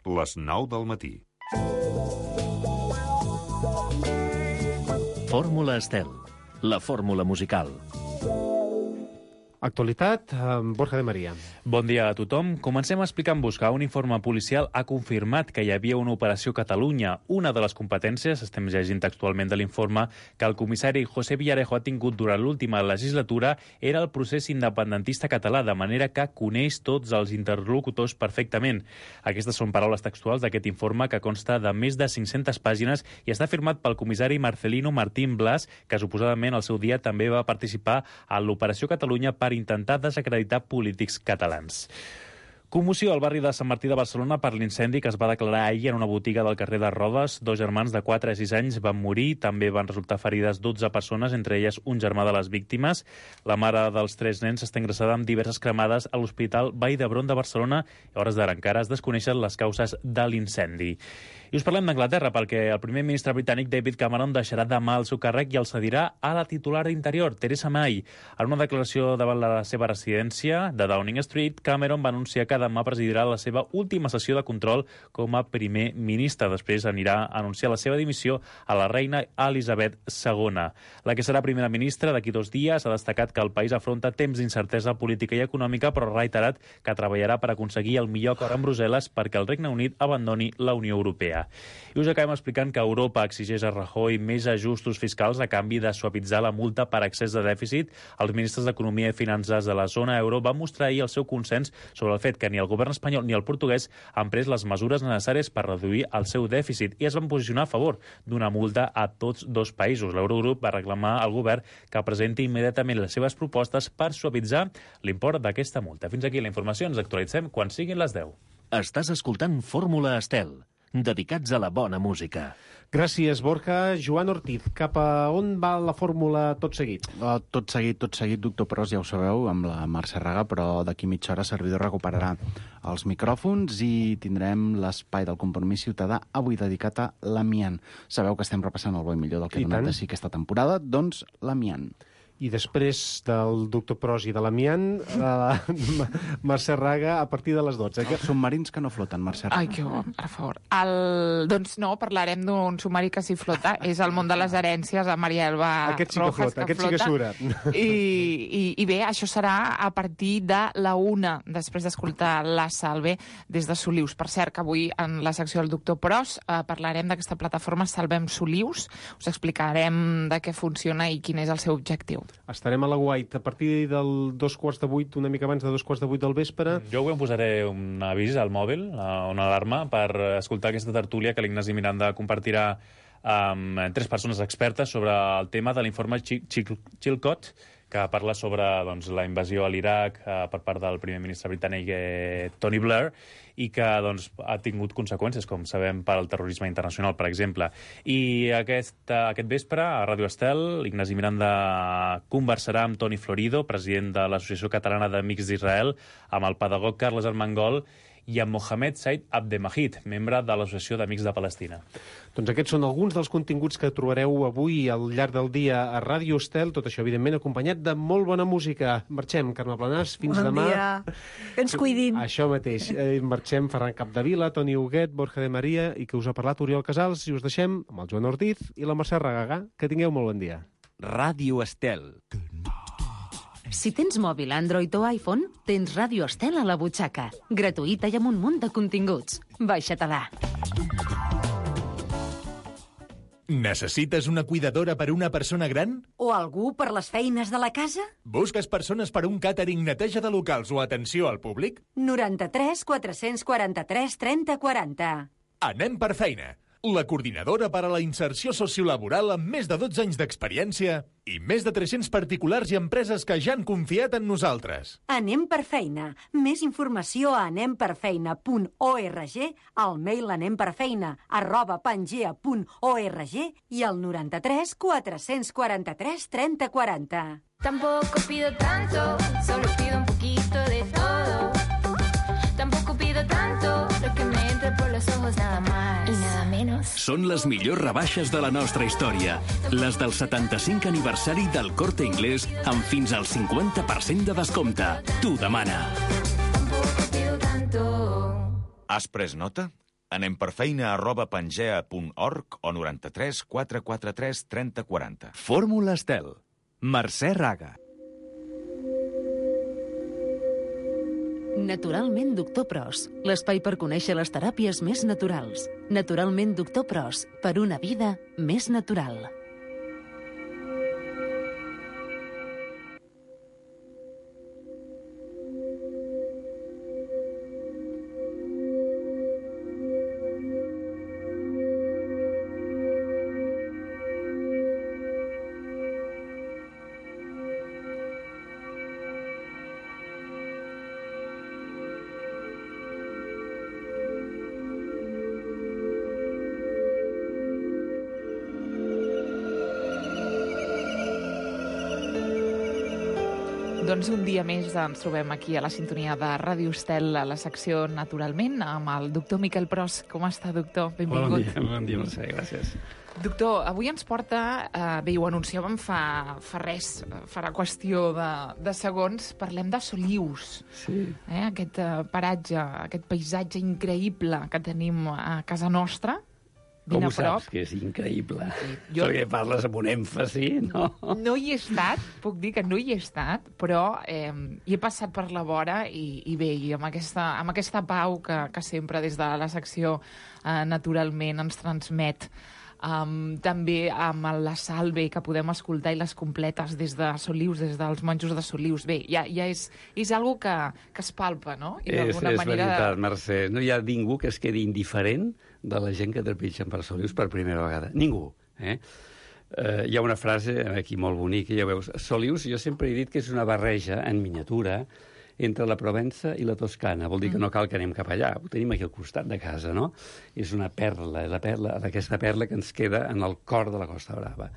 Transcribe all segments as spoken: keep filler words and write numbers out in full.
les nou del matí. Fórmula Estel, la fórmula musical. Actualitat amb Borja de Maria. Bon dia a tothom. Comencem explicant-vos que un informe policial ha confirmat que hi havia una operació Catalunya. Una de les competències, estem llegint textualment de l'informe, que el comissari José Villarejo ha tingut durant l'última legislatura era el procés independentista català, de manera que coneix tots els interlocutors perfectament. Aquestes són paraules textuals d'aquest informe que consta de més de cinc-centes pàgines i està firmat pel comissari Marcelino Martín Blas, que suposadament al seu dia també va participar a l'operació Catalunya per intentar desacreditar polítics catalans. Commoció al barri de Sant Martí de Barcelona per l'incendi que es va declarar ahir en una botiga del carrer de Rodes. Dos germans de quatre a sis anys van morir, també van resultar ferides dotze persones, entre elles un germà de les víctimes. La mare dels tres nens està ingressada amb diverses cremades a l'Hospital Vall d'Hebron de Barcelona i a hores d'ara encara es desconeixen les causes de l'incendi. I us parlem d'Anglaterra perquè el primer ministre britànic David Cameron deixarà demà el seu càrrec i el cedirà a la titular d'Interior, Theresa May. En una declaració davant la seva residència de Downing Street, Cameron va anunciar que demà presidirà la seva última sessió de control com a primer ministre. Després anirà a anunciar la seva dimissió a la reina Elisabet segona. La que serà primera ministra d'aquí dos dies ha destacat que el país afronta temps d'incertesa política i econòmica, però ha reiterat que treballarà per aconseguir el millor acord amb Brussel·les perquè el Regne Unit abandoni la Unió Europea. I us acabem explicant que Europa exigeix a Rajoy més ajustos fiscals a canvi de suavitzar la multa per excés de dèficit. Els ministres d'Economia i Finances de la zona euro van mostrar ahir el seu consens sobre el fet que ni el govern espanyol ni el portuguès han pres les mesures necessàries per reduir el seu dèficit i es van posicionar a favor d'una multa a tots dos països. L'Eurogrup va reclamar al govern que presenti immediatament les seves propostes per suavitzar l'import d'aquesta multa. Fins aquí la informació. Ens actualitzem quan siguin les deu. Estàs escoltant Fórmula Estel, dedicats a la bona música. Gràcies, Borja. Joan Ortiz, cap a on va la fórmula tot seguit? Uh, tot seguit, tot seguit, doctor Pros, ja ho sabeu, amb la Mercè Raga, però d'aquí mitja hora servidor recuperarà els micròfons i tindrem l'espai del Compromís Ciutadà, avui dedicat a l'amiant. Sabeu que estem repassant el bo i millor del que ha donat de si aquesta temporada, doncs l'amiant. I després del doctor Pros i de l'amiant, la Mercè Raga a partir de les dotze. Els submarins que no floten, Mercè Raga. Ai, que bo, per favor. El... Doncs no, parlarem d'un submarí que sí flota. És el món de les herències, a Maria Elba aquest sí que Rojas, flota, que aquest flota. sí que sura. I, i, I bé, això serà a partir de la una, després d'escoltar la Salve des de Solius. Per cert, que avui en la secció del doctor Pros eh, parlarem d'aquesta plataforma Salvem Solius. Us explicarem de què funciona i quin és el seu objectiu. Estarem a la Guait a partir del dos quarts de vuit, una mica abans de dos quarts de vuit del vespre. Jo avui em posaré un avís al mòbil, una alarma, per escoltar aquesta tertúlia que l'Ignasi Miranda compartirà amb tres persones expertes sobre el tema de l'informe Chilcot, que parla sobre doncs, la invasió a l'Iraq eh, per part del primer ministre britànic eh, Tony Blair i que doncs, ha tingut conseqüències, com sabem, per al terrorisme internacional, per exemple. I aquest, aquest vespre, a Ràdio Estel, Ignasi Miranda conversarà amb Toni Florido, president de l'Associació Catalana d'Amics d'Israel, amb el pedagog Carles Armengol i amb Mohamed Said Abdelmajid, membre de l'Associació d'Amics de Palestina. Doncs aquests són alguns dels continguts que trobareu avui al llarg del dia a Ràdio Estel, tot això, evidentment, acompanyat de molt bona música. Marxem, Carme Planàs, fins bon demà. Bon dia, que ens cuidin. Això mateix. Eh, marxem Ferran Capdevila, Toni Huguet, Borja de Maria, i que us ha parlat Oriol Casals, i us deixem amb el Joan Ortiz i la Mercè Raga. Que tingueu molt bon dia. Ràdio Estel. Si tens mòbil Android o iPhone, tens Ràdio Estel a la butxaca. Gratuïta i amb un munt de continguts. Baixa-te-la. Necessites una cuidadora per una persona gran? O algú per les feines de la casa? Busques persones per un càtering, neteja de locals o atenció al públic? noranta-tres quatre-cents quaranta-tres trenta quaranta. Anem per feina. La coordinadora per a la inserció sociolaboral amb més de dotze anys d'experiència i més de tres-cents particulars i empreses que ja han confiat en nosaltres. Anem per feina. Més informació a anem per feina punt org, al mail anemperfeina arroba pangea punt org i al noranta-tres quatre-cents quaranta-tres trenta quaranta. Tampoco pido tanto, solo pido un poquito de todo. Tampoco pido tanto, lo que me entre por los ojos nada más y nada menos. Són les millors rebaixes de la nostra història. Les del setanta-cinc aniversari del Corte Inglés amb fins al cinquanta per cent de descompte. Tu demana. Tampoco pido tanto. Has pres nota? anemperfeina arroba pangea punt org o noranta-tres quatre quatre tres trenta quaranta. Fórmula Estel. Mercè Raga. Naturalment Doctor Pros, l'espai per conèixer les teràpies més naturals. Naturalment Doctor Pros, per una vida més natural. Doncs un dia més ens trobem aquí a la sintonia de Ràdio Estel, a la secció Naturalment, amb el doctor Miquel Pros. Com està, doctor? Benvingut. Bon dia, bon dia, Mercè, gràcies. Doctor, avui ens porta, eh, bé, ho anunciàvem fa, fa res, farà qüestió de, de segons, parlem de Solius. Sí. Eh, aquest eh, paratge, aquest paisatge increïble que tenim a casa nostra. Com ho saps, que és increïble? Jo... Perquè parles amb un èmfasi, no? No hi he estat, puc dir que no hi he estat, però eh, hi he passat per la vora i, i bé, i amb aquesta, amb aquesta pau que, que sempre des de la secció eh, naturalment ens transmet. Um, també amb la salve que podem escoltar i les completes des de Solius, des dels monjos de Solius. Bé, ja, ja és, és algo que, que es palpa, no? I és és manera... veritat, Mercè. No hi ha ningú que es quedi indiferent de la gent que trepitgen per Solius per primera vegada. Ningú. Eh? Uh, hi ha una frase aquí molt bonica, ja veus. Solius, jo sempre he dit que és una barreja en miniatura entre la Provença i la Toscana. Vol dir que no cal que anem cap allà. Ho tenim aquí al costat de casa, no? És una perla, la perla, aquesta perla que ens queda en el cor de la Costa Brava.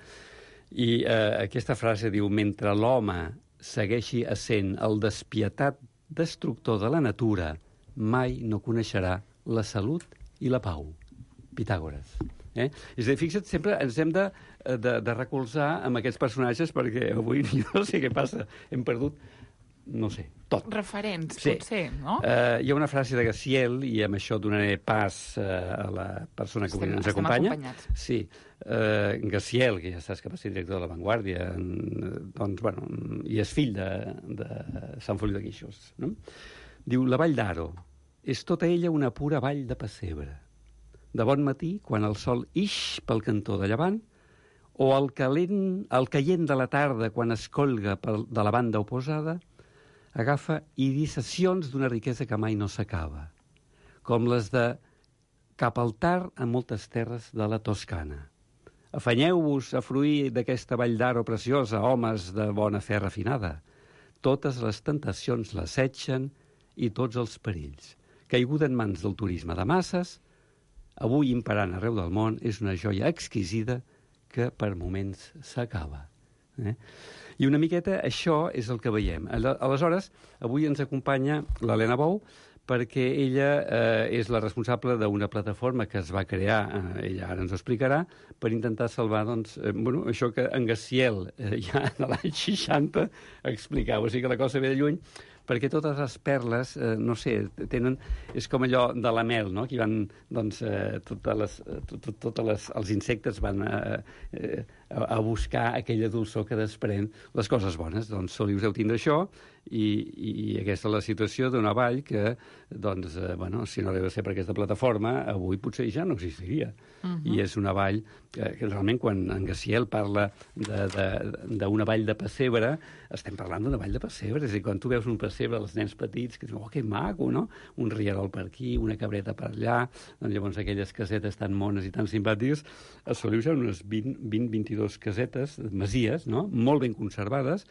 I eh, aquesta frase diu: mentre l'home segueixi essent el despietat destructor de la natura, mai no coneixerà la salut i la pau. Pitàgores. Eh? És a dir, fixa't, sempre ens hem de, de, de recolzar amb aquests personatges perquè avui no sé què passa. Hem perdut no sé, tot. Referents, sí. Potser, no? Uh, hi ha una frase de Gaziel, i amb això donaré pas uh, a la persona que avui ens acompanya. Sí, uh, Gaziel, que ja saps que va ser director de La Vanguardia, en, doncs, bueno, i és fill de, de Sant Feliu de Guíxols, no? Diu: la vall d'Aro és tota ella una pura vall de pessebre. De bon matí, quan el sol ix pel cantó de llevant, o al calent, al caient de la tarda, quan es colga pel, de la banda oposada, agafa irisacions d'una riquesa que mai no s'acaba, com les de cap al tard en moltes terres de la Toscana. Afanyeu-vos a fruir d'aquesta vall d'Aro preciosa, homes de bona fe refinada. Totes les tentacions l'assetgen i tots els perills. Caiguda en mans del turisme de masses, avui imperant arreu del món, és una joia exquisida que per moments s'acaba. Eh? I una miqueta això és el que veiem. Aleshores, avui ens acompanya l'Helena Bou, perquè ella eh, és la responsable d'una plataforma que es va crear, eh, ella ara ens ho explicarà, per intentar salvar, doncs, eh, bueno, això que en Gaziel eh, ja en l'any seixanta explicava, o sigui que la cosa ve de lluny, perquè totes les perles, eh, no sé, tenen... És com allò de la mel, no? Aquí van, doncs, eh, totes les, tot, totes les, els insectes van a, eh, a, a buscar aquella dolçor que desprèn les coses bones. Doncs Solius deu tindre això, i, i aquesta és la situació d'una vall que, doncs, eh, bueno, si no deu ser per aquesta plataforma, avui potser ja no existiria. Uh-huh. I és una vall que, que realment, quan en Gaziel parla d'una vall de pessebre, estem parlant d'una vall de pessebre. És a dir, quan tu veus un pessebre dels nens petits, que dius, oh, que maco, no? Un rierol per aquí, una cabreta per allà, doncs llavors aquelles casetes tan mones i tan simpàtiques. A Solius hi ha unes vint a vint-i-dos casetes, masies, no? Molt ben conservades,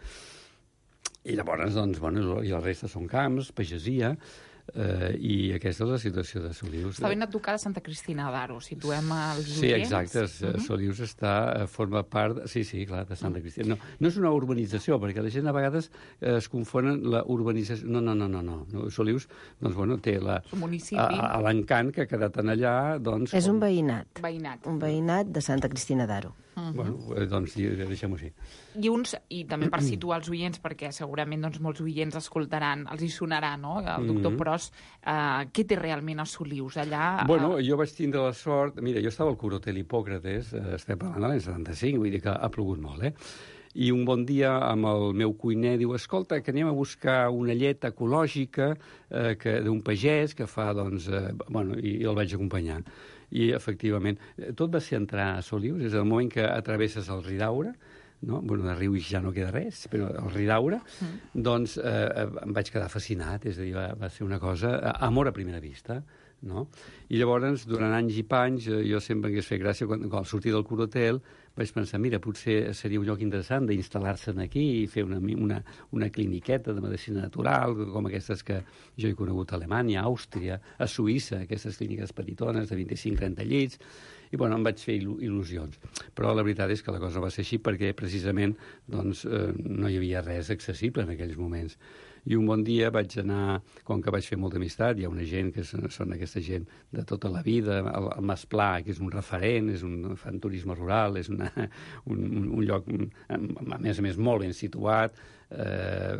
i llavors, doncs, bueno, i la resta són camps, pagesia, Uh, i aquesta és la situació de Solius. Està ben a tocar de Santa Cristina d'Aro, situem els oients. Sí, exacte, uh-huh. Solius està, forma part, sí, sí, clar, de Santa Cristina. No, no és una urbanització, perquè la gent a vegades eh, es confonen la urbanització. No, no, no, no, no. no. Solius, doncs, bueno, té la, a, a l'encant que ha quedat en allà, doncs... És un veïnat. Veïnat. Un veïnat de Santa Cristina d'Aro. Uh-huh. Bueno, doncs deixem-ho així. I, uns, I també per situar els oients, perquè segurament doncs, molts oients escoltaran, els hi sonarà, no?, el doctor mm-hmm. Pros, eh, què té realment a Solius allà? Bueno, jo vaig tindre la sort... Mira, jo estava al Corotel Hipòcrates, eh, estem parlant de l'any setanta-cinc, vull dir que ha plogut molt, eh? I un bon dia amb el meu cuiner diu, escolta, que anem a buscar una llet ecològica eh, que d'un pagès que fa, doncs... Eh, bueno, i, i el vaig acompanyar. I, efectivament, tot va ser entrar a Solius, és el moment que atravesses el Ridaura, no? Bueno, de rius ja no queda res, però el Ridaura, mm. doncs eh, em vaig quedar fascinat, és a dir, va, va ser una cosa... Amor a primera vista, no? I llavors, durant anys i panys, jo sempre m'hagués fet gràcia, quan, quan sortir del Corotel, vaig pensar, mira, potser seria un lloc interessant d'instal·lar-se'n aquí i fer una, una, una cliniqueta de medicina natural, com aquestes que jo he conegut a Alemanya, a Àustria, a Suïssa, aquestes clíniques petitones de vint-i-cinc a trenta llits, i bueno, em vaig fer il·lusions. Però la veritat és que la cosa va ser així perquè precisament doncs, eh, no hi havia res accessible en aquells moments. I un bon dia vaig anar, com que vaig fer molta amistat, hi ha una gent que són, són aquesta gent de tota la vida, el, el Mas Pla, que és un referent, és un, fan turisme rural, és una, un, un lloc, a més a més, molt ben situat, eh,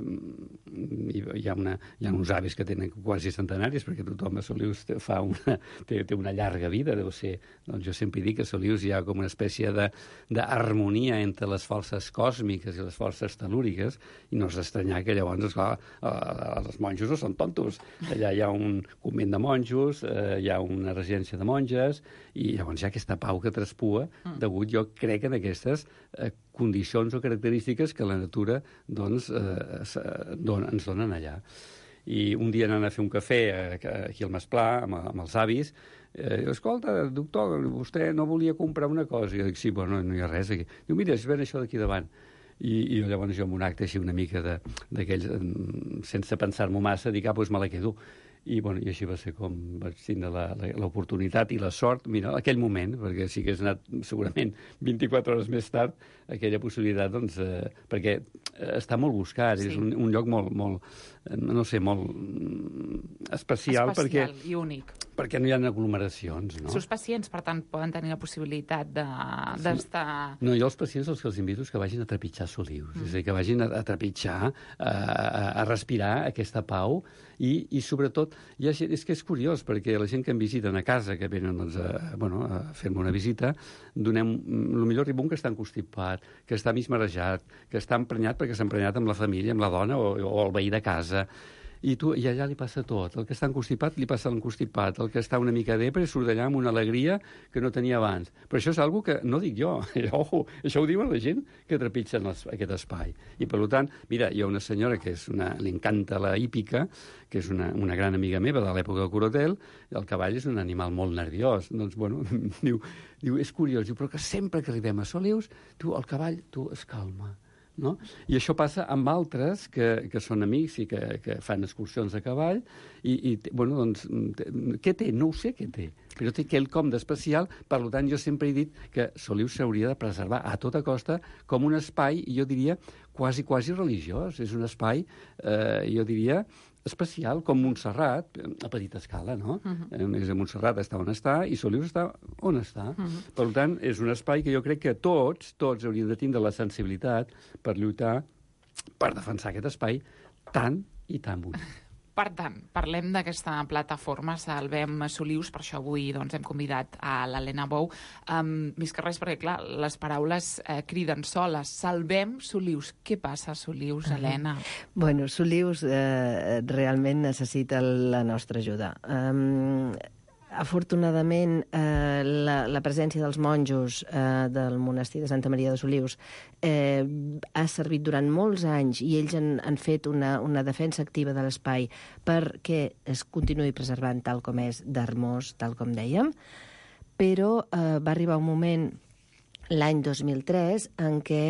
hi, ha una, hi ha uns avis que tenen quasi centenaris, perquè tothom a Solius fa una, té, té una llarga vida, deu ser, doncs jo sempre dic que a Solius hi ha com una espècie d'harmonia entre les forces còsmiques i les forces telúriques, i no és d'estranyar que llavors, esclar, els monjos no són tontos. Allà hi ha un convent de monjos, eh, hi ha una residència de monges, i llavors hi ha aquesta pau que traspua, degut, jo crec, en aquestes eh, condicions o característiques que la natura doncs, eh, don, ens donen allà. I un dia anant a fer un cafè eh, aquí al Mas Pla, amb, amb els avis, eh, escolta, doctor, vostè no volia comprar una cosa? I jo dic, sí, però no, no hi ha res aquí. Diu, mira, es ven això d'aquí davant. I, i llavors jo, en un acte així una mica d'aquells, sense pensar-m'ho massa, dic, ah, doncs me la quedo. I, bueno, i així va ser com vaig tindre l'oportunitat i la sort, mira, aquell moment, perquè si hagués anat segurament vint-i-quatre hores més tard, aquella possibilitat, doncs, eh, perquè està molt buscat, sí. És un, un lloc molt, molt, no sé, molt especial, especial perquè, i únic. Perquè no hi ha aglomeracions, no? Els seus pacients, per tant, poden tenir la possibilitat d'estar... De, no, jo els pacients els que els invito és que vagin a trepitjar Solius, mm. és a dir, que vagin a, a trepitjar, a, a, a respirar aquesta pau, i, i sobretot, hi ha, és que és curiós, perquè la gent que em visiten a casa, que venen doncs, a, bueno, a fer-me una visita, donem, el millor ribum que està encostipat, que està mig marejat, que està emprenyat perquè s'ha emprenyat amb la família, amb la dona o, o el veí de casa. I, tu, I allà li passa tot. El que està encostipat li passa l'encostipat. El que està una mica depre surt d'allà amb una alegria que no tenia abans. Però això és una que no dic jo. Ojo, això ho diuen la gent que trepitgen les, aquest espai. I, per tant, mira, hi ha una senyora que és una, li encanta la hípica, que és una, una gran amiga meva de l'època del Corotel, el cavall és un animal molt nerviós. Doncs, bueno, diu, diu, és curiós, diu, però que sempre que arribem a Solius, tu, el cavall, tu, es calma. No? I això passa amb altres que, que són amics i que, que fan excursions a cavall i, i bueno, doncs, què té? No ho sé què té, però té quelcom d'especial. Per tant, jo sempre he dit que Solius s'hauria de preservar a tota costa com un espai, jo diria, quasi, quasi religiós. És un espai, eh, jo diria, especial, com Montserrat, a petita escala, no? Uh-huh. És a Montserrat està on està i Solius està on està. Uh-huh. Per tant, és un espai que jo crec que tots, tots haurien de tindre la sensibilitat per lluitar, per defensar aquest espai tan i tan bonic. Per tant, parlem d'aquesta plataforma Salvem Solius, per això avui doncs, hem convidat a l'Helena Bou. Um, més que res, perquè, clar, les paraules eh, criden soles. Salvem Solius. Què passa a Solius, Helena? Bueno, Solius eh, realment necessita la nostra ajuda. Um, afortunadament, eh, la, la presència dels monjos eh, del monestir de Santa Maria de Solius eh, ha servit durant molts anys i ells han, han fet una, una defensa activa de l'espai perquè es continuï preservant tal com és d'hermós, tal com dèiem, però eh, va arribar un moment l'any dos mil tres en què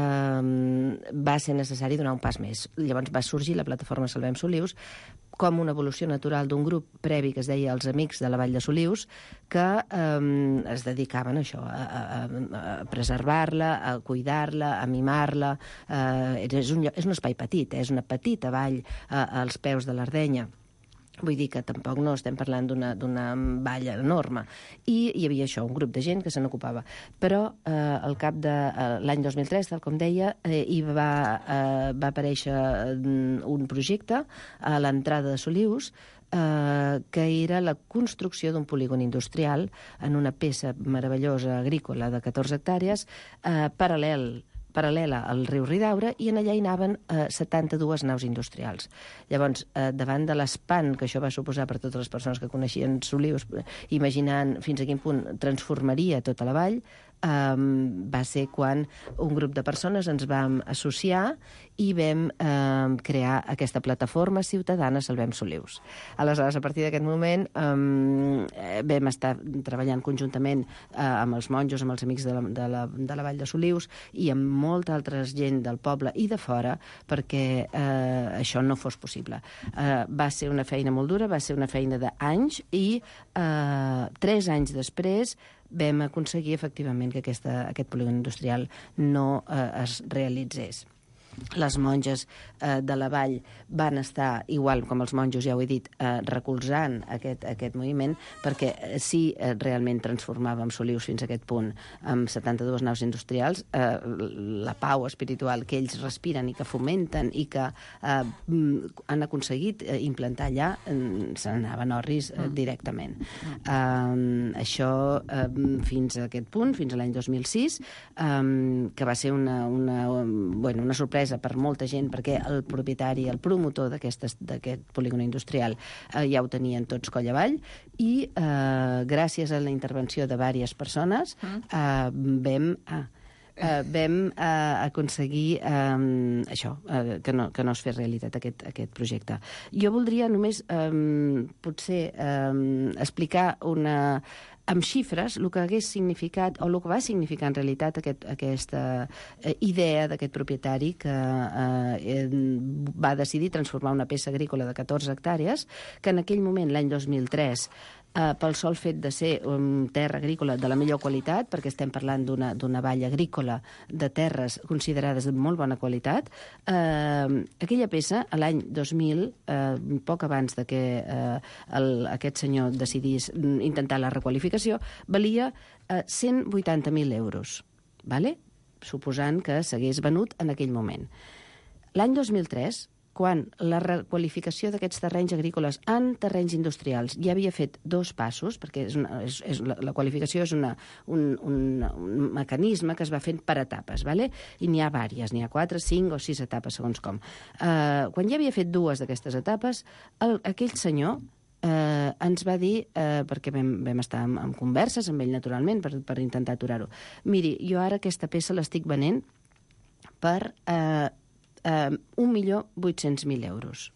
eh, va ser necessari donar un pas més. Llavors va sorgir la plataforma Salvem Solius com una evolució natural d'un grup previ que es deia els Amics de la Vall de Solius, que eh, es dedicaven a això, a, a, a preservar-la, a cuidar-la, a mimar-la. Eh, és, un, és un espai petit, eh, és una petita vall eh, als peus de l'Ardenya, Vull dir que tampoc no estem parlant d'una valla enorme. I hi havia això, un grup de gent que se n'ocupava. Però eh, al cap de eh, l'any dos mil tres, tal com deia, eh, hi va, eh, va aparèixer un projecte a l'entrada de Solius eh, que era la construcció d'un polígon industrial en una peça meravellosa agrícola de catorze hectàrees, eh, paral·lel paral·lela al riu Ridaura, i en allà hi anaven eh, setanta-dues naus industrials. Llavors, eh, davant de l'espant que això va suposar per totes les persones que coneixien Solius, imaginant fins a quin punt transformaria tota la vall, Um, va ser quan un grup de persones ens vam associar i vam um, crear aquesta plataforma ciutadana Salvem Solius. Aleshores, a partir d'aquest moment um, vam estar treballant conjuntament uh, amb els monjos, amb els amics de la, de, la, de la Vall de Solius i amb molta altra gent del poble i de fora perquè uh, això no fos possible. Uh, va ser una feina molt dura, va ser una feina d'anys i uh, tres anys després vam aconseguir efectivament que aquesta, aquest polígon industrial no eh, es realitzés. Les monges eh, de la vall van estar, igual com els monjos, ja ho he dit, eh, recolzant aquest, aquest moviment, perquè eh, sí eh, realment transformàvem Solius fins a aquest punt amb setanta-dues naus industrials, eh, la pau espiritual que ells respiren i que fomenten i que eh, han aconseguit eh, implantar allà, eh, se n'anaven orris eh, directament. Eh, això eh, fins a aquest punt, fins a l'any dos mil sis, eh, que va ser una, una, bueno, una sorpresa per molta gent, perquè el propietari, el promotor d'aquest polígon industrial eh, ja ho tenien tots coll avall, i eh, gràcies a la intervenció de diverses persones eh, vam... Ah, Uh, vam uh, aconseguir um, això, uh, que, no, que no es fes realitat aquest, aquest projecte. Jo voldria només um, potser um, explicar una, amb xifres el que hagués significat, o el que va significar en realitat aquest, aquesta uh, idea d'aquest propietari que uh, eh, va decidir transformar una peça agrícola de catorze hectàrees, que en aquell moment, l'any dos mil tres, Uh, pel sol fet de ser um, terra agrícola de la millor qualitat, perquè estem parlant d'una valla agrícola de terres considerades de molt bona qualitat, uh, aquella peça, a l'any dos mil, uh, poc abans de que uh, el, aquest senyor decidís intentar la requalificació, valia uh, cent vuitanta mil euros, vale? Suposant que s'hagués venut en aquell moment. L'any dos mil tres, quan la requalificació d'aquests terrenys agrícoles en terrenys industrials ja havia fet dos passos, perquè és una, és, és, la, la qualificació és una, un, un, un mecanisme que es va fent per etapes, ¿vale? I n'hi ha vàries, n'hi ha quatre, cinc o sis etapes, segons com. Uh, quan ja havia fet dues d'aquestes etapes, el, aquell senyor eh, ens va dir, eh, perquè vam, vam estar en, en converses amb ell naturalment per, per intentar aturar-ho, miri, jo ara aquesta peça l'estic venent per... Eh, Uh, un milió vuit-cents mil euros.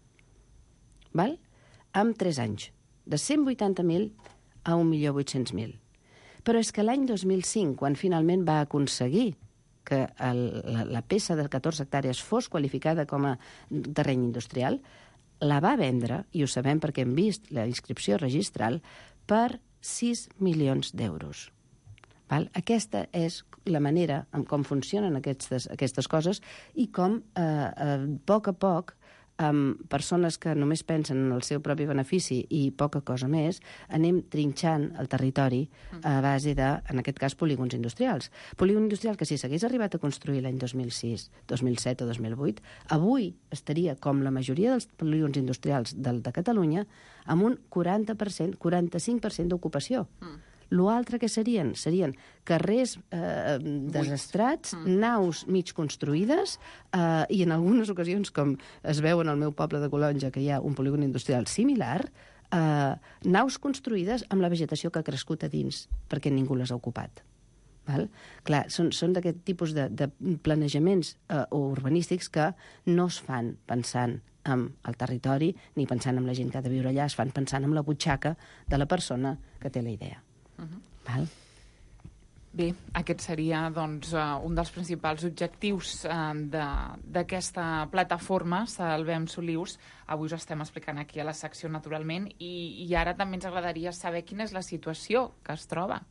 Val? Amb tres anys. De cent vuitanta mil a un milió vuit-cents mil. Però és que l'any dos mil cinc, quan finalment va aconseguir que el, la, la peça de catorze hectàrees fos qualificada com a terreny industrial, la va vendre, i ho sabem perquè hem vist la inscripció registral, per sis milions d'euros. Val? Aquesta és la manera en com funcionen aquestes, aquestes coses i com, eh, a poc a poc, amb persones que només pensen en el seu propi benefici i poca cosa més, anem trinxant el territori a base de, en aquest cas, polígons industrials. Polígon industrial que si s'hagués arribat a construir l'any dos mil sis, dos mil set o dos mil vuit, avui estaria, com la majoria dels polígons industrials de, de Catalunya, amb un quaranta per cent, quaranta-cinc per cent d'ocupació. Mm. L'altre que serien? Serien carrers eh, desastrats, mm. naus mig construïdes eh, i en algunes ocasions, com es veu en el meu poble de Colonja, que hi ha un polígon industrial similar, eh, naus construïdes amb la vegetació que ha crescut a dins, perquè ningú les ha ocupat. Val? Clar, són, són d'aquest tipus de, de planejaments eh, urbanístics que no es fan pensant en el territori ni pensant en la gent que ha de viure allà, es fan pensant en la butxaca de la persona que té la idea. Uh-huh. Val? Bé, aquest seria doncs, uh, un dels principals objectius uh, d'aquesta plataforma, Salvem Solius. Avui us estem explicant aquí a la secció, naturalment, i, i ara també ens agradaria saber quina és la situació que es troba.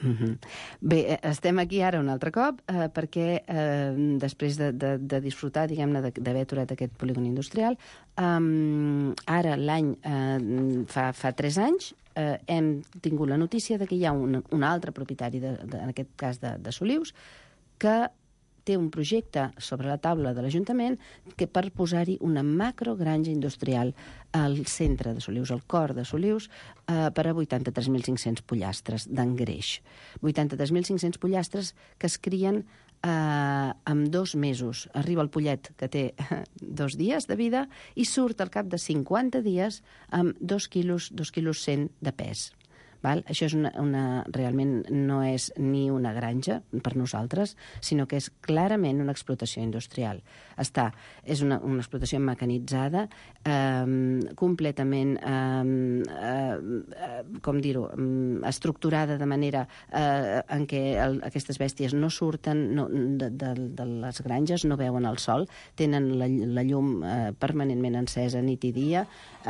Mm-hmm. Bé, estem aquí ara un altre cop eh, perquè eh, després de, de, de disfrutar, diguem-ne, d'haver aturat aquest polígon industrial, eh, ara l'any, eh, fa, fa tres anys, eh, hem tingut la notícia de que hi ha un, un altre propietari, de, de, en aquest cas de, de Solius, que té un projecte sobre la taula de l'Ajuntament que per posar-hi una macrogranja industrial al centre de Solius, al cor de Solius, eh, per a vuitanta-tres mil cinc-cents pollastres d'engreix. vuitanta-tres mil cinc-cents pollastres que es crien eh, en dos mesos. Arriba el pollet que té dos dies de vida i surt al cap de cinquanta dies amb dos quilos, dos quilos cent de pes. Val? Això és una, una, realment no és ni una granja per nosaltres, sinó que és clarament una explotació industrial. Està, és una, una explotació mecanitzada, eh, completament, eh, eh, com dir-ho, estructurada de manera eh, en què el, aquestes bèsties no surten no, de, de, de les granges, no veuen el sol, tenen la, la llum eh, permanentment encesa nit i dia,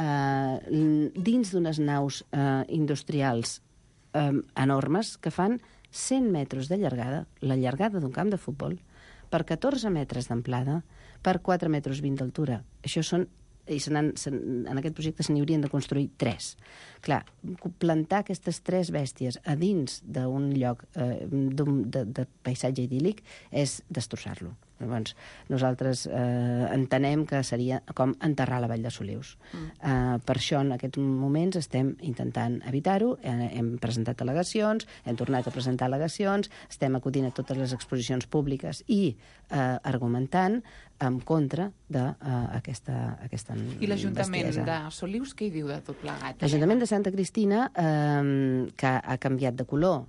eh, dins d'unes naus eh, industrials Eh, enormes que fan cent metres de llargada, la llargada d'un camp de futbol, per catorze metres d'amplada, per quatre metres vint d'altura. Això són, i se se en aquest projecte se n'hi haurien de construir tres. Clar, plantar aquestes tres bèsties a dins d'un lloc eh, de, de paisatge idíl·lic és destrossar-lo. Llavors, nosaltres eh, entenem que seria com enterrar la Vall de Solius. Mm. Eh, per això, en aquests moments, estem intentant evitar-ho. Eh, hem presentat al·legacions, hem tornat a presentar al·legacions, estem acudint a totes les exposicions públiques i eh, argumentant en contra d'aquesta uh, aquesta I l'Ajuntament de Solius què hi diu de tot plegat? L'Ajuntament de Santa Cristina, eh, que ha canviat de color,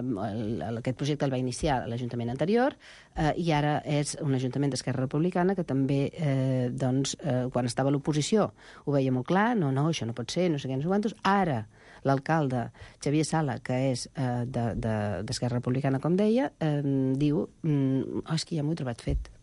eh, aquest projecte el va iniciar l'Ajuntament anterior, eh, i ara és un Ajuntament d'Esquerra Republicana que també, eh, doncs, eh, quan estava a l'oposició, ho veia molt clar, no, no, això no pot ser, no sé què, no sé quantos. Ara, l'alcalde Xavier Sala, que és eh, d'Esquerra de, Republicana, com deia, eh, diu, mm, oh, és que ja m'ho he trobat fet.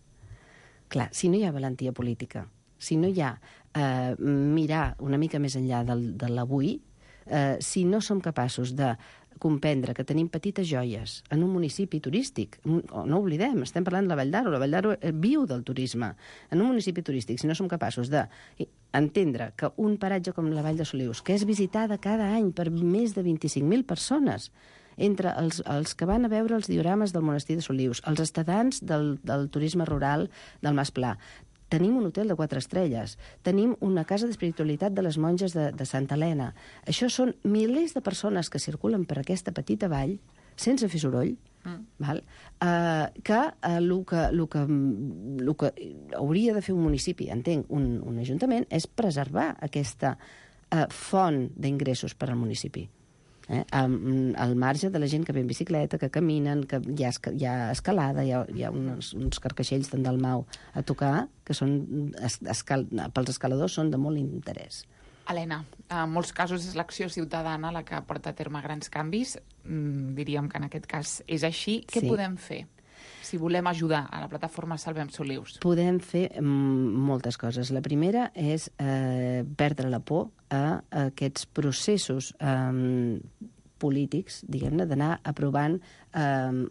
Clar, si no hi ha valentia política, si no hi ha eh, mirar una mica més enllà del, de l'avui, eh, si no som capaços de comprendre que tenim petites joies en un municipi turístic, no ho oblidem, estem parlant de la Vall d'Aro, la Vall d'Aro viu del turisme, en un municipi turístic, si no som capaços d'entendre que un paratge com la Vall de Solius, que és visitada cada any per més de vint-i-cinc mil persones, entre els, els que van a veure els diorames del monestir de Solius, els estadants del, del turisme rural del Mas Pla, tenim un hotel de quatre estrelles, tenim una casa d'espiritualitat de les monges de, de Santa Helena. Això són milers de persones que circulen per aquesta petita vall sense fer soroll, mm. val? Uh, que el uh, que, lo que, lo que hauria de fer un municipi, entenc, un, un ajuntament, és preservar aquesta uh, font d'ingressos per al municipi. Eh, al, al marge de la gent que ve en bicicleta, que caminen, que hi ha, esca, hi ha escalada, hi ha, hi ha uns, uns carcaixells d'en Dalmau a tocar, que són, escal, pels escaladors són de molt interès. Helena, en molts casos és l'acció ciutadana la que porta a terme grans canvis. Mm, diríem que en aquest cas és així. Què sí. podem fer si volem ajudar a la plataforma Salvem Solius? Podem fer mm, moltes coses. La primera és eh, perdre la por a, a aquests processos eh, polítics, diguem-ne, d'anar aprovant eh,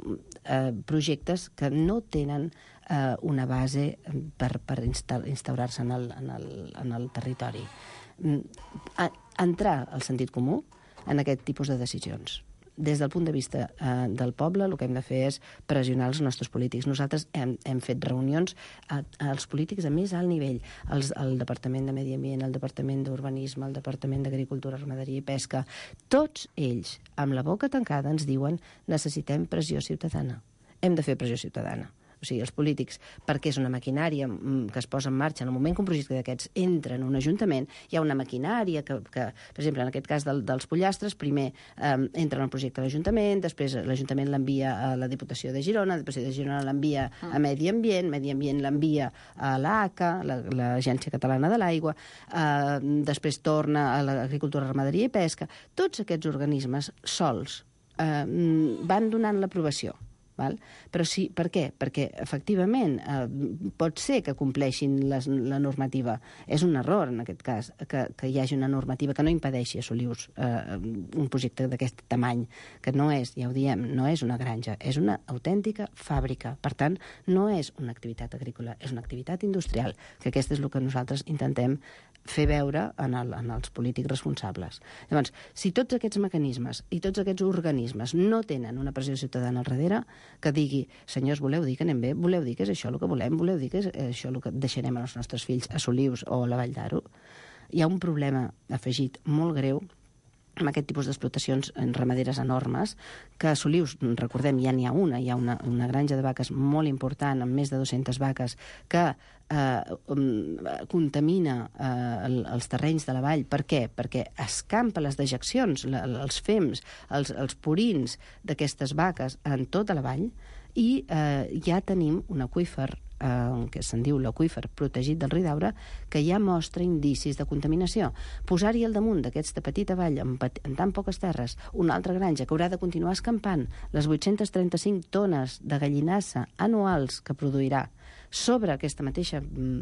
eh, projectes que no tenen eh, una base per, per instaurar-se en el, en el, en el territori. A, entrar al sentit comú en aquest tipus de decisions. Des del punt de vista eh, del poble, el que hem de fer és pressionar els nostres polítics. Nosaltres hem, hem fet reunions a, als polítics a més alt nivell, els, el Departament de Medi Ambient, el Departament d'Urbanisme, el Departament d'Agricultura, Ramaderia i Pesca. Tots ells, amb la boca tancada, ens diuen necessitem pressió ciutadana. Hem de fer pressió ciutadana. O sigui, els polítics, perquè és una maquinària que es posa en marxa en el moment que un projecte d'aquests entra en un ajuntament, hi ha una maquinària que, que per exemple, en aquest cas del, dels pollastres, primer eh, entra en el projecte de l'Ajuntament, després l'Ajuntament l'envia a la Diputació de Girona, la Diputació de Girona l'envia a Medi Ambient, Medi Ambient l'envia a l'A C A, l'Agència Catalana de l'Aigua, eh, després torna a l'Agricultura, Ramaderia i Pesca. Tots aquests organismes sols eh, van donant l'aprovació. Val? Però sí, per què? Perquè, efectivament, eh, pot ser que compleixin les, la normativa. És un error, en aquest cas, que, que hi hagi una normativa que no impedeixi assolir eh, un projecte d'aquest tamany, que no és, ja ho diem, no és una granja, és una autèntica fàbrica. Per tant, no és una activitat agrícola, és una activitat industrial, que aquesta és el que nosaltres intentem fer veure en, el, en els polítics responsables. Llavors, si tots aquests mecanismes i tots aquests organismes no tenen una pressió ciutadana al darrere que digui, senyors, voleu dir que anem bé? Voleu dir que és això el que volem? Voleu dir que és això el que deixarem als nostres fills a Solius o a la Vall d'Aro? Hi ha un problema afegit molt greu amb aquest tipus d'explotacions ramaderes enormes, que a Solius, recordem, ja n'hi ha una, hi ha una, una granja de vaques molt important, amb més de dues-centes vaques, que eh, um, contamina eh, el, els terrenys de la vall. Per què? Perquè escampa les dejeccions, la, els fems, els, els purins d'aquestes vaques en tota la vall, i eh, ja tenim un aqüífer eh, que se'n diu l'aqüífer protegit del Ridaura, que ja mostra indicis de contaminació. Posar-hi al damunt d'aquesta petita vall, en, en tan poques terres, una altra granja que haurà de continuar escampant les vuit-cents trenta-cinc tones de gallinassa anuals que produirà sobre aquesta mateixa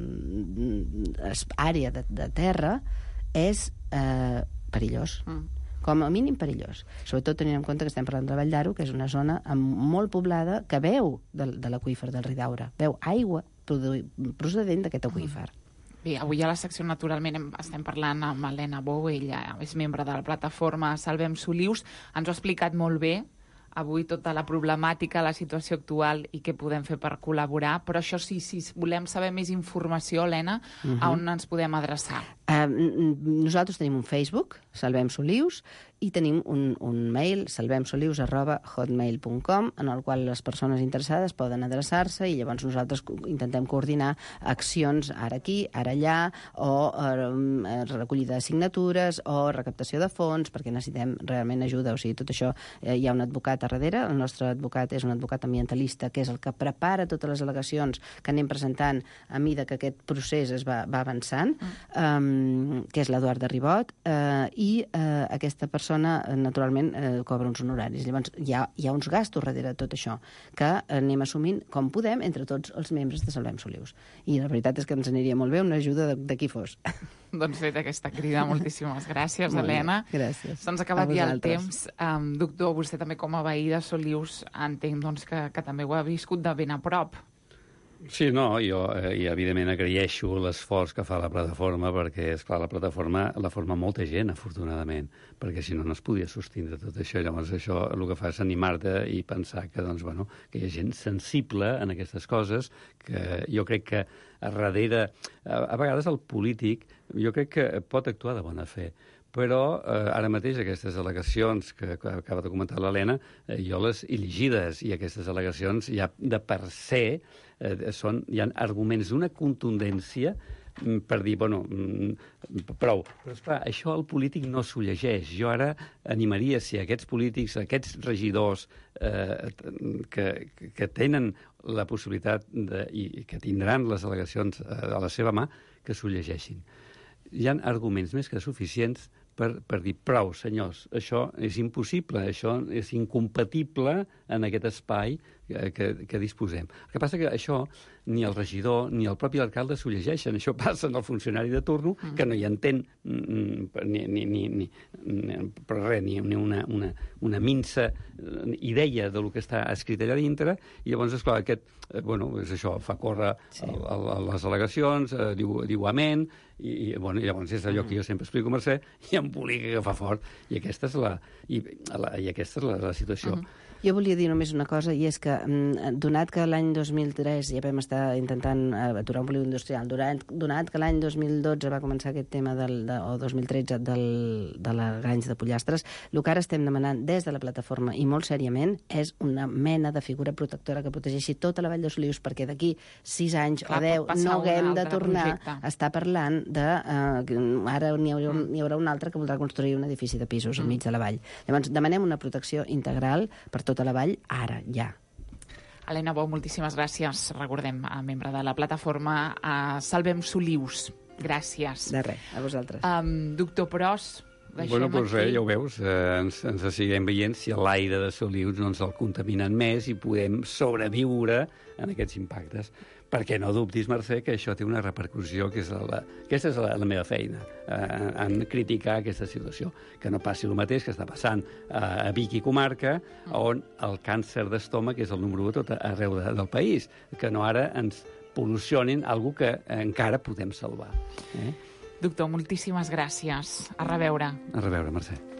mm, àrea de, de terra, és eh, perillós. Mm. Com a mínim perillós. Sobretot tenint en compte que estem parlant de Vall d'Aro, que és una zona molt poblada que veu de, de l'aqüífer del Ridaura. Veu aigua procedent d'aquest aqüífer. Bé, avui a la secció, naturalment, estem parlant amb Helena Bou, ella és membre de la plataforma Salvem Solius. Ens ho ha explicat molt bé avui tota la problemàtica, la situació actual i què podem fer per col·laborar, però això sí, si volem saber més informació, Helena, uh-huh. a on ens podem adreçar? Uh, nosaltres tenim un Facebook, Salvem Solius, i tenim un, un mail, salvemsolius arroba hotmail punt com, en el qual les persones interessades poden adreçar-se i llavors nosaltres intentem coordinar accions ara aquí, ara allà, o eh, recollida de signatures, o recaptació de fons, perquè necessitem realment ajuda. O sigui, tot això, eh, hi ha un advocat a darrere, el nostre advocat és un advocat ambientalista, que és el que prepara totes les al·legacions que anem presentant a mida que aquest procés es va, va avançant, mm. um, que és l'Eduard de Ribot, eh, i eh, aquesta persona persona, naturalment, eh, cobra uns honoraris. Llavors, hi ha, hi ha uns gastos darrere de tot això, que anem assumint com podem entre tots els membres de Salvem Solius. I la veritat és que ens aniria molt bé una ajuda de, de qui fos. Doncs fet aquesta crida, moltíssimes gràcies, Helena. Gràcies. Se'ns ha acabat ja el temps. Um, doctor, vostè també com a veí de Solius entenc doncs, que, que també ho ha viscut de ben a prop. Sí, no, jo eh, i evidentment agraeixo l'esforç que fa la plataforma, perquè, esclar, la plataforma la forma molta gent, afortunadament, perquè si no, no es podia sostindre tot això. Llavors això el que fa és animar-te i pensar que, doncs, bueno, que hi ha gent sensible en aquestes coses, que jo crec que a darrere, a, a vegades el polític, jo crec que pot actuar de bona fe, però eh, ara mateix aquestes al·legacions que, que acaba de comentar l'Helena, eh, jo les he llegides, i aquestes al·legacions ja de per se eh, són, hi ha arguments d'una contundència mm, per dir, bueno, mm, prou. Però, esclar, això el polític no s'ho llegeix. Jo ara animaria, si aquests polítics, aquests regidors eh, que, que tenen la possibilitat de, i que tindran les al·legacions a la seva mà, que s'ho llegeixin. Hi ha arguments més que suficients Per, per dir, prou, senyors, això és impossible, això és incompatible en aquest espai que, que, que disposem. El que passa que això ni el regidor ni el propi alcalde s'ho llegeixen. Això passa en el funcionari de turno, que no hi entén ni, ni, ni, ni, ni, però res, ni, ni una, una, una minsa idea del que està escrit allà dintre, i llavors, esclar, aquest, eh, bueno, és això, fa córrer sí. el, el, les al·legacions, eh, diu, diu amén, i, i bueno, llavors és allò que jo sempre explico, Mercè, i em publica que fa fort, i aquesta és la, i, la, i aquesta és la, la situació. Uh-huh. Jo volia dir només una cosa, i és que, donat que l'any dos mil tres ja vam estar intentant aturar un polígon industrial, donat, donat que l'any dos mil dotze va començar aquest tema, del, de, o dos mil tretze, del, de la granja de pollastres, el que ara estem demanant des de la plataforma, i molt sèriament, és una mena de figura protectora que protegeixi tota la Vall de Solius, perquè d'aquí sis anys Clar, o deu no haguem de tornar projecte. a estar parlant de... Uh, ara n'hi haurà, mm. haurà un altre que voldrà construir un edifici de pisos mm. enmig de la vall. Llavors, demanem una protecció integral per tota la vall, ara, ja. Helena Bou, moltíssimes gràcies. Recordem, a membre de la plataforma a Salvem Solius. Gràcies. De res, a vosaltres. Um, doctor Pros, Bueno, doncs res, ja ho veus, eh, ens, ens seguirem veient si l'aire de Solius no ens el contaminen més i podem sobreviure en aquests impactes. Perquè no dubtis, Mercè, que això té una repercussió, que és la, aquesta és la, la meva feina, eh, en criticar aquesta situació. Que no passi el mateix que està passant a, a Vic i comarca, on el càncer d'estómac és el número u tot arreu de, del país, que no ara ens pol·lucionin alguna que encara podem salvar. Eh? Doctor, moltíssimes gràcies. A reveure. A reveure, Mercè.